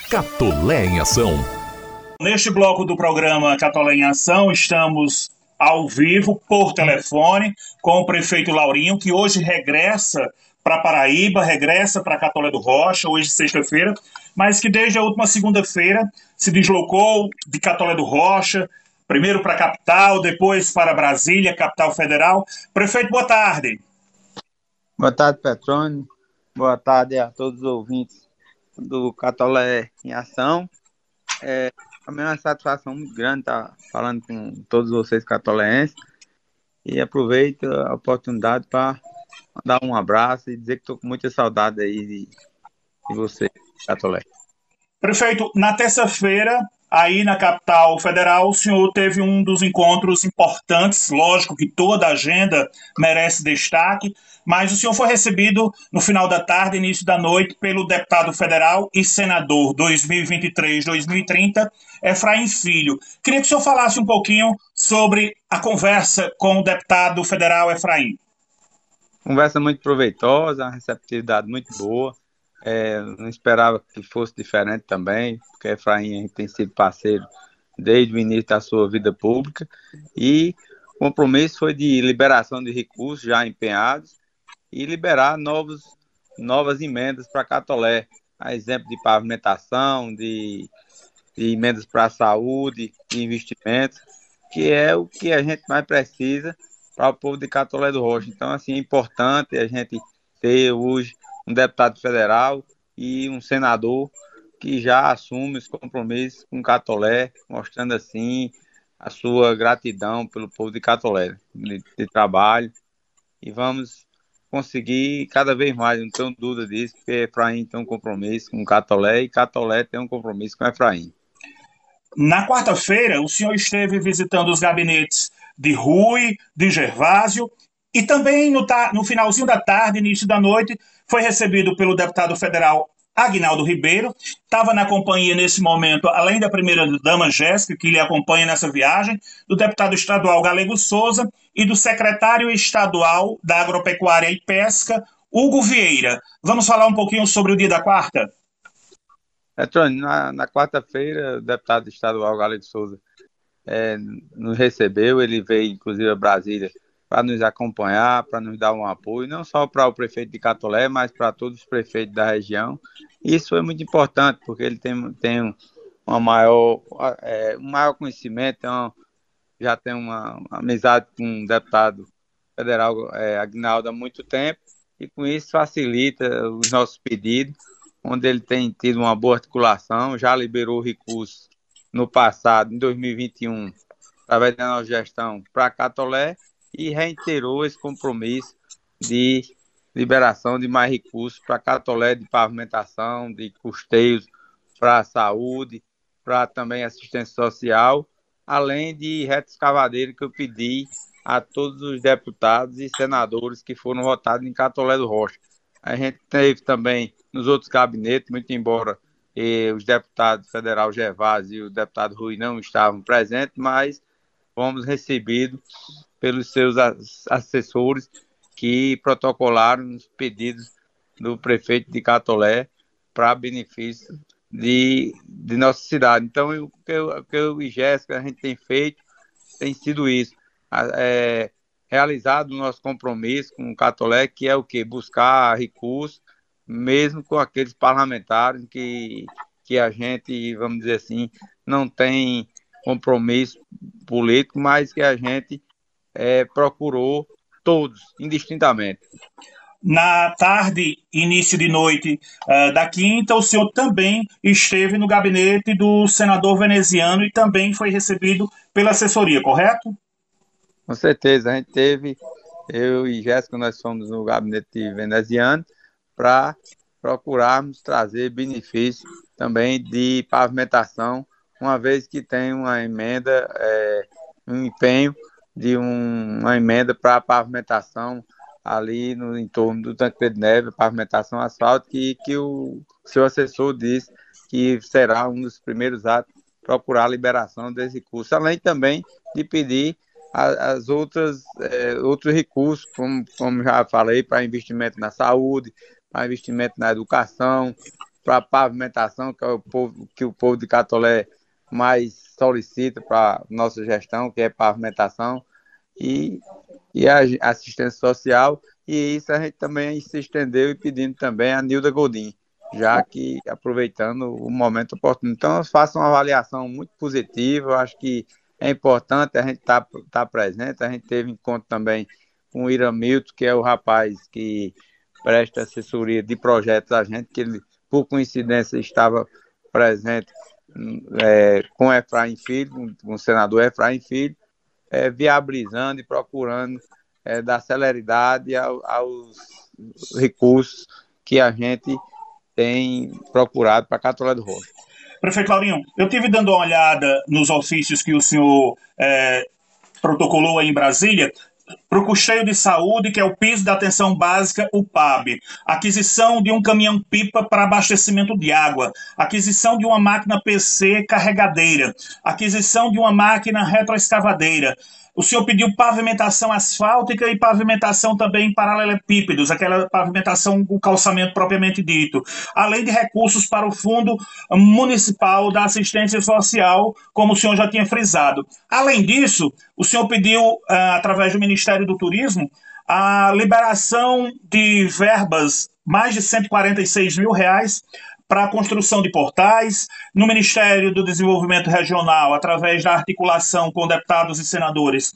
Catolé em Ação. Neste bloco do programa Catolé em Ação, estamos ao vivo, por telefone, com o prefeito Laurinho, que hoje regressa para Paraíba, regressa para Catolé do Rocha, hoje sexta-feira, mas que desde a última segunda-feira se deslocou de Catolé do Rocha, primeiro para a capital, depois para Brasília, capital federal. Prefeito, boa tarde. Boa tarde, Petrônio. Boa tarde a todos os ouvintes do Catolé em Ação. A minha uma satisfação muito grande estar falando com todos vocês catoléenses e aproveito a oportunidade para mandar um abraço e dizer que estou com muita saudade aí de você, Catolé. Prefeito, na terça-feira, aí na capital federal, o senhor teve um dos encontros importantes, lógico que toda a agenda merece destaque, mas o senhor foi recebido no final da tarde, início da noite, pelo deputado federal e senador 2023-2030, Efraim Filho. Queria que o senhor falasse um pouquinho sobre a conversa com o deputado federal Efraim. Conversa muito proveitosa, uma receptividade muito boa. Não esperava que fosse diferente também, porque Efraim a gente tem sido parceiro desde o início da sua vida pública, e o compromisso foi de liberação de recursos já empenhados e liberar novas emendas para Catolé, a exemplo de pavimentação, de emendas para a saúde, de investimentos, que é o que a gente mais precisa para o povo de Catolé do Rocha. Então, assim, é importante a gente ter hoje um deputado federal e um senador que já assume os compromissos com Catolé, mostrando assim a sua gratidão pelo povo de Catolé, de trabalho, e vamos conseguir cada vez mais, não tenho dúvida disso, porque Efraim tem um compromisso com Catolé e Catolé tem um compromisso com Efraim. Na quarta-feira, o senhor esteve visitando os gabinetes de Rui, de Gervásio, e também no finalzinho da tarde, início da noite, foi recebido pelo deputado federal Aguinaldo Ribeiro. Estava na companhia nesse momento, além da primeira-dama Jéssica, que lhe acompanha nessa viagem, do deputado estadual Galego Souza e do secretário estadual da Agropecuária e Pesca, Hugo Vieira. Vamos falar um pouquinho sobre o dia da quarta? Petrônio, na quarta-feira, o deputado estadual Galego Souza nos recebeu, ele veio inclusive a Brasília para nos acompanhar, para nos dar um apoio, não só para o prefeito de Catolé, mas para todos os prefeitos da região. Isso é muito importante, porque ele tem um maior conhecimento, já tem uma amizade com o deputado federal Aguinaldo há muito tempo, e com isso facilita os nossos pedidos, onde ele tem tido uma boa articulação, já liberou recursos no passado, em 2021, através da nossa gestão, para Catolé, e reiterou esse compromisso de liberação de mais recursos para Catolé, de pavimentação, de custeios para a saúde, para também assistência social, além de reta escavadeira que eu pedi a todos os deputados e senadores que foram votados em Catolé do Rocha. A gente teve também nos outros gabinetes, muito embora os deputados federal Gervásio e o deputado Rui não estavam presentes, mas fomos recebidos pelos seus assessores que protocolaram os pedidos do prefeito de Catolé para benefício de nossa cidade. Então, o que eu e Jéssica a gente tem feito tem sido isso, realizado o nosso compromisso com o Catolé, que é o quê? Buscar recursos, mesmo com aqueles parlamentares que a gente, vamos dizer assim, não tem compromisso político, mas que a gente procurou todos, indistintamente. Na tarde, início de noite da quinta, o senhor também esteve no gabinete do senador veneziano e também foi recebido pela assessoria, correto? Com certeza, a gente teve, eu e Jéssica, nós fomos no gabinete veneziano para procurarmos trazer benefícios também de pavimentação, uma vez que tem uma emenda, um empenho de uma emenda para a pavimentação ali no entorno do Tancredo Neves, pavimentação asfalto, que o seu assessor disse que será um dos primeiros atos procurar a liberação desse curso, além também de pedir as outros recursos, como já falei, para investimento na saúde, para investimento na educação, para pavimentação, que o povo de Catolé mais solicita para nossa gestão, que é pavimentação e, e a assistência social, e isso a gente também se estendeu e pedindo também a Nilda Godin, já que aproveitando o momento oportuno. Então, eu faço uma avaliação muito positiva, eu acho que é importante a gente tá presente, a gente teve encontro também com o Iramilton, que é o rapaz que presta assessoria de projetos a gente, que ele, por coincidência, estava presente com Efraim Filho, com o senador Efraim Filho, viabilizando e procurando dar celeridade aos recursos que a gente tem procurado para Catolé do Rocha. Prefeito Laurinho, eu tive dando uma olhada nos ofícios que o senhor protocolou aí em Brasília para o custeio de saúde, que é o piso da atenção básica, o PAB, aquisição de um caminhão-pipa para abastecimento de água, aquisição de uma máquina PC carregadeira, aquisição de uma máquina retroescavadeira. O senhor pediu pavimentação asfáltica e pavimentação também em paralelepípedos, aquela pavimentação, o calçamento propriamente dito, além de recursos para o Fundo Municipal da Assistência Social, como o senhor já tinha frisado. Além disso, o senhor pediu, através do Ministério do Turismo, a liberação de verbas, mais de R$ 146 mil, para a construção de portais, no Ministério do Desenvolvimento Regional, através da articulação com deputados e senadores,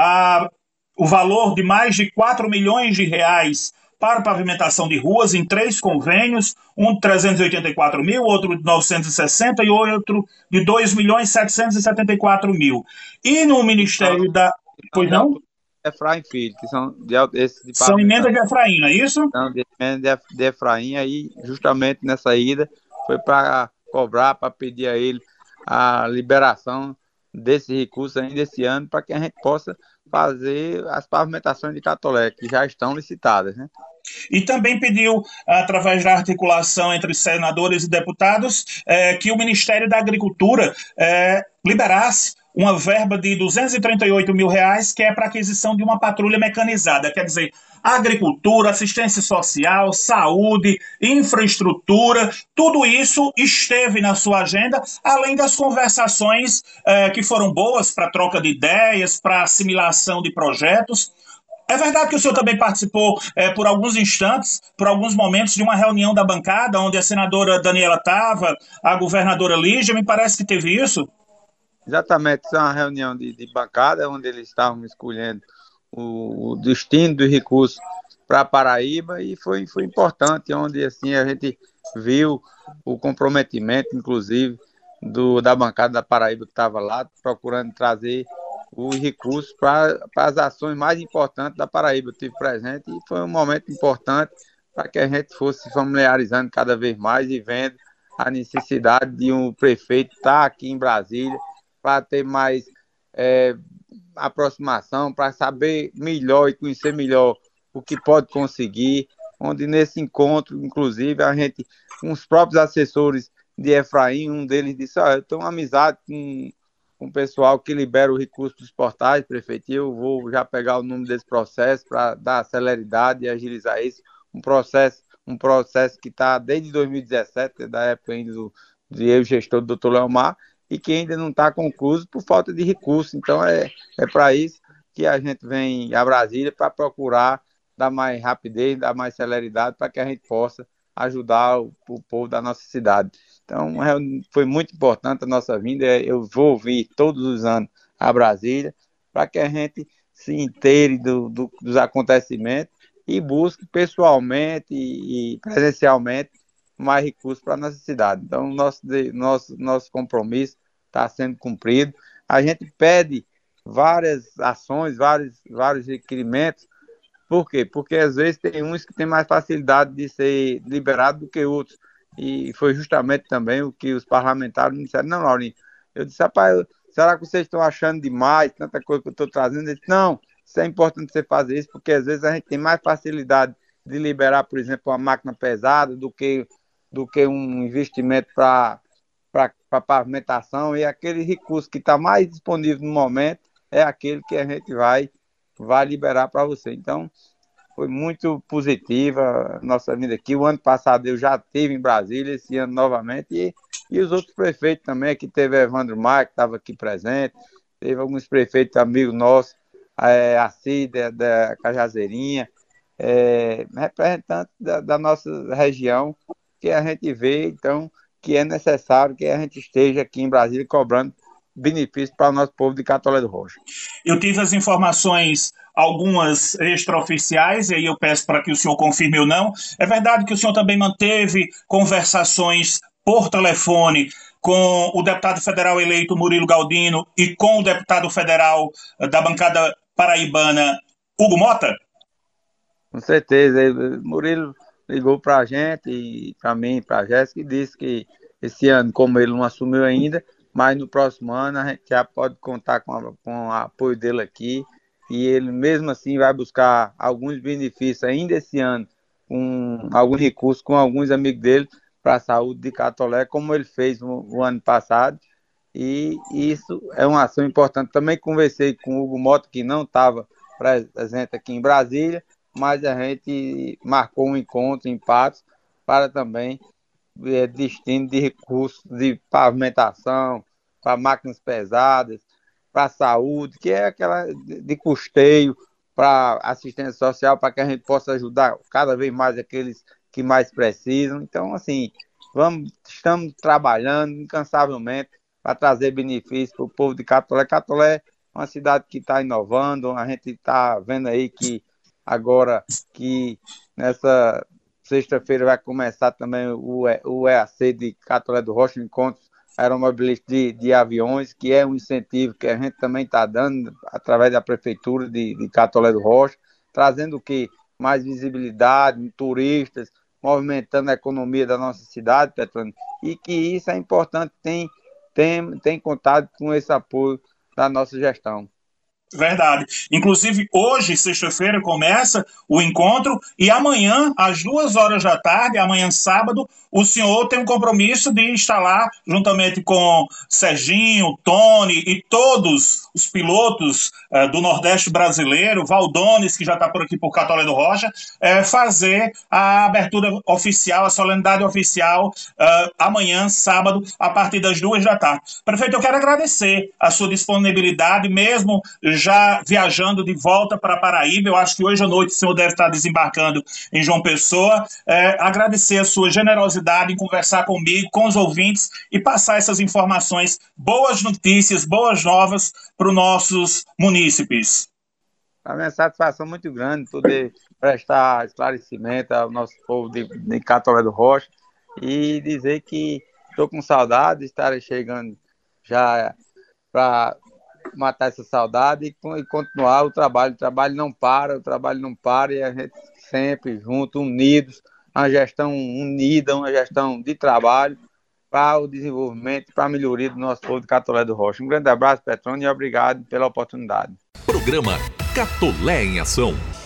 o valor de mais de R$ 4 milhões para pavimentação de ruas em 3 convênios, um de 384 mil, outro de 960 e outro de 2 milhões 774 mil. E no Ministério da... Pois não? Efraim Filho, que são são emendas de Efraim, não é isso? São de emenda de Efraim, aí justamente nessa ida foi para cobrar, para pedir a ele a liberação desse recurso ainda esse ano, para que a gente possa fazer as pavimentações de Catolé, que já estão licitadas, né? E também pediu, através da articulação entre senadores e deputados, que o Ministério da Agricultura liberasse uma verba de R$ 238 mil, que é para aquisição de uma patrulha mecanizada. Quer dizer, agricultura, assistência social, saúde, infraestrutura, tudo isso esteve na sua agenda, além das conversações que foram boas para troca de ideias, para assimilação de projetos. É verdade que o senhor também participou por alguns instantes, por alguns momentos, de uma reunião da bancada, onde a senadora Daniela estava, a governadora Lígia, me parece que teve isso? Exatamente, isso é uma reunião de bancada, onde eles estavam escolhendo o destino do recurso para Paraíba, e foi importante, onde assim a gente viu o comprometimento, inclusive, da bancada da Paraíba que estava lá, procurando trazer os recursos para as ações mais importantes da Paraíba. Eu estive presente e foi um momento importante para que a gente fosse se familiarizando cada vez mais e vendo a necessidade de um prefeito estar aqui em Brasília para ter mais aproximação, para saber melhor e conhecer melhor o que pode conseguir, onde nesse encontro, inclusive, a gente, com os próprios assessores de Efraim, um deles disse, eu tenho uma amizade com o pessoal que libera o recurso dos portais, prefeito, e eu vou já pegar o número desse processo para dar celeridade e agilizar isso, um processo que está desde 2017, da época ainda do gestor do Dr. Leomar, e que ainda não está concluído por falta de recurso. Então, é para isso que a gente vem a Brasília, para procurar dar mais rapidez, dar mais celeridade, para que a gente possa ajudar o povo da nossa cidade. Então, foi muito importante a nossa vinda. Eu vou vir todos os anos a Brasília, para que a gente se inteire dos acontecimentos e busque pessoalmente e presencialmente mais recursos para a nossa cidade. Então, nosso compromisso está sendo cumprido. A gente pede várias ações, vários requerimentos. Por quê? Porque às vezes tem uns que têm mais facilidade de ser liberados do que outros. E foi justamente também o que os parlamentares me disseram. Não, Laurinho, eu disse, rapaz, será que vocês estão achando demais tanta coisa que eu estou trazendo? Ele disse, não, isso é importante você fazer isso, porque às vezes a gente tem mais facilidade de liberar, por exemplo, uma máquina pesada do que um investimento para pavimentação, e aquele recurso que está mais disponível no momento é aquele que a gente vai liberar para você. Então, foi muito positiva a nossa vinda aqui. O ano passado eu já estive em Brasília, esse ano novamente, e os outros prefeitos também, aqui teve Evandro Maia, que estava aqui presente, teve alguns prefeitos amigos nossos, a Cida, da Cajazeirinha, representantes da nossa região, que a gente vê, então, que é necessário que a gente esteja aqui em Brasília cobrando benefícios para o nosso povo de Catolé do Rocha. Eu tive as informações, algumas extraoficiais, e aí eu peço para que o senhor confirme ou não. É verdade que o senhor também manteve conversações por telefone com o deputado federal eleito Murilo Galdino e com o deputado federal da bancada paraibana, Hugo Mota? Com certeza. Murilo ligou para a gente, e para mim, para a Jéssica, e disse que esse ano, como ele não assumiu ainda, mas no próximo ano a gente já pode contar com o apoio dele aqui, e ele mesmo assim vai buscar alguns benefícios ainda esse ano, com alguns recursos com alguns amigos dele para a saúde de Catolé, como ele fez no ano passado, e isso é uma ação importante. Também conversei com o Hugo Mota, que não estava presente aqui em Brasília, mas a gente marcou um encontro em Patos para também destino de recursos de pavimentação, para máquinas pesadas, para a saúde, que é aquela de custeio, para assistência social, para que a gente possa ajudar cada vez mais aqueles que mais precisam. Então, assim, estamos trabalhando incansavelmente para trazer benefícios para o povo de Catolé. Catolé é uma cidade que está inovando, a gente está vendo aí que agora que nessa sexta-feira vai começar também o EAC de Catolé do Rocha, Encontros Aeromobilistas de Aviões, que é um incentivo que a gente também está dando através da Prefeitura de Catolé do Rocha, trazendo o quê? Mais visibilidade, turistas, movimentando a economia da nossa cidade, Petrônio, e que isso é importante, tem contado com esse apoio da nossa gestão. Verdade. Inclusive, hoje, sexta-feira, começa o encontro e amanhã, às 2 horas da tarde, amanhã, sábado, o senhor tem um compromisso de estar lá, juntamente com Serginho, Tony e todos os pilotos do Nordeste brasileiro, Valdones, que já está por aqui por Catolé do Rocha, fazer a abertura oficial, a solenidade oficial, amanhã, sábado, a partir das 2 da tarde. Prefeito, eu quero agradecer a sua disponibilidade, mesmo já viajando de volta para Paraíba. Eu acho que hoje à noite o senhor deve estar desembarcando em João Pessoa. Agradecer a sua generosidade em conversar comigo, com os ouvintes e passar essas informações, boas notícias, boas novas para os nossos munícipes. A minha satisfação é muito grande poder prestar esclarecimento ao nosso povo de Catolé do Rocha e dizer que estou com saudade de estar chegando já para matar essa saudade e continuar o trabalho. O trabalho não para e a gente sempre junto, unidos, uma gestão unida, uma gestão de trabalho para o desenvolvimento, para a melhoria do nosso povo de Catolé do Rocha. Um grande abraço, Petrônio, e obrigado pela oportunidade. Programa Catolé em Ação.